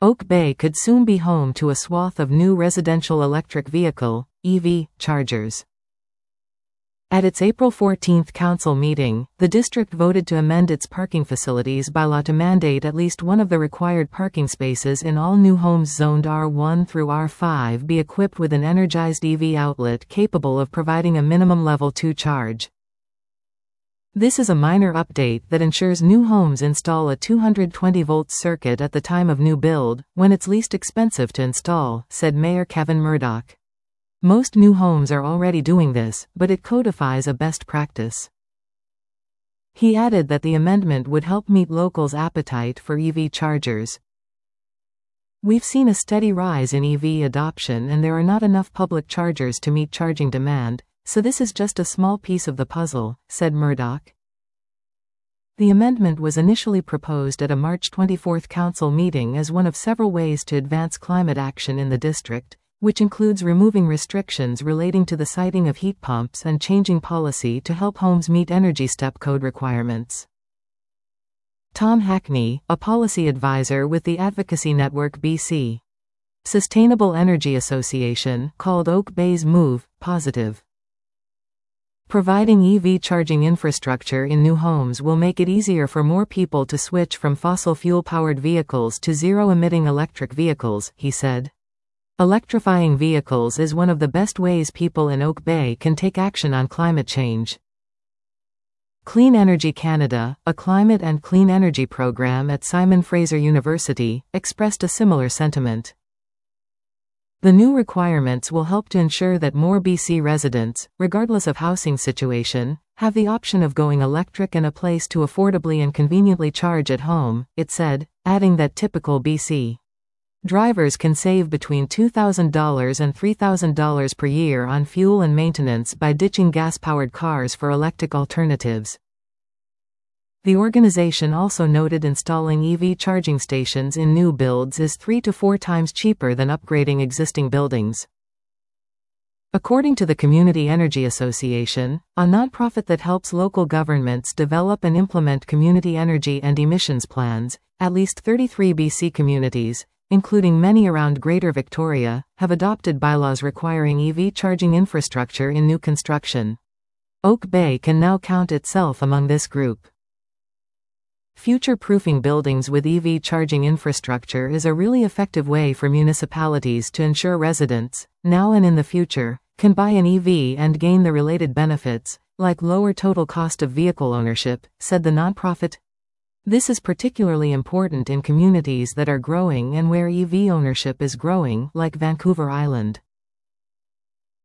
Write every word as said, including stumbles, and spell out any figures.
Oak Bay could soon be home to a swath of new residential electric vehicle, E V, chargers. At its April fourteenth council meeting, the district voted to amend its parking facilities bylaw to mandate at least one of the required parking spaces in all new homes zoned R one through R five be equipped with an energized E V outlet capable of providing a minimum level two charge. This is a minor update that ensures new homes install a two hundred twenty volt circuit at the time of new build, when it's least expensive to install, said Mayor Kevin Murdoch. Most new homes are already doing this, but it codifies a best practice. He added that the amendment would help meet locals' appetite for E V chargers. We've seen a steady rise in E V adoption and there are not enough public chargers to meet charging demand, so this is just a small piece of the puzzle, said Murdoch. The amendment was initially proposed at a March twenty-fourth council meeting as one of several ways to advance climate action in the district, which includes removing restrictions relating to the siting of heat pumps and changing policy to help homes meet Energy Step Code requirements. Tom Hackney, a policy advisor with the Advocacy Network B C Sustainable Energy Association, called Oak Bay's move positive. Providing E V charging infrastructure in new homes will make it easier for more people to switch from fossil fuel-powered vehicles to zero-emitting electric vehicles, he said. Electrifying vehicles is one of the best ways people in Oak Bay can take action on climate change. Clean Energy Canada, a climate and clean energy program at Simon Fraser University, expressed a similar sentiment. The new requirements will help to ensure that more B C residents, regardless of housing situation, have the option of going electric and a place to affordably and conveniently charge at home, it said, adding that typical B C drivers can save between two thousand dollars and three thousand dollars per year on fuel and maintenance by ditching gas-powered cars for electric alternatives. The organization also noted installing E V charging stations in new builds is three to four times cheaper than upgrading existing buildings. According to the Community Energy Association, a nonprofit that helps local governments develop and implement community energy and emissions plans, at least thirty-three B C communities, including many around Greater Victoria, have adopted bylaws requiring E V charging infrastructure in new construction. Oak Bay can now count itself among this group. Future-proofing buildings with E V charging infrastructure is a really effective way for municipalities to ensure residents, now and in the future, can buy an E V and gain the related benefits, like lower total cost of vehicle ownership, said the nonprofit. This is particularly important in communities that are growing and where E V ownership is growing, like Vancouver Island.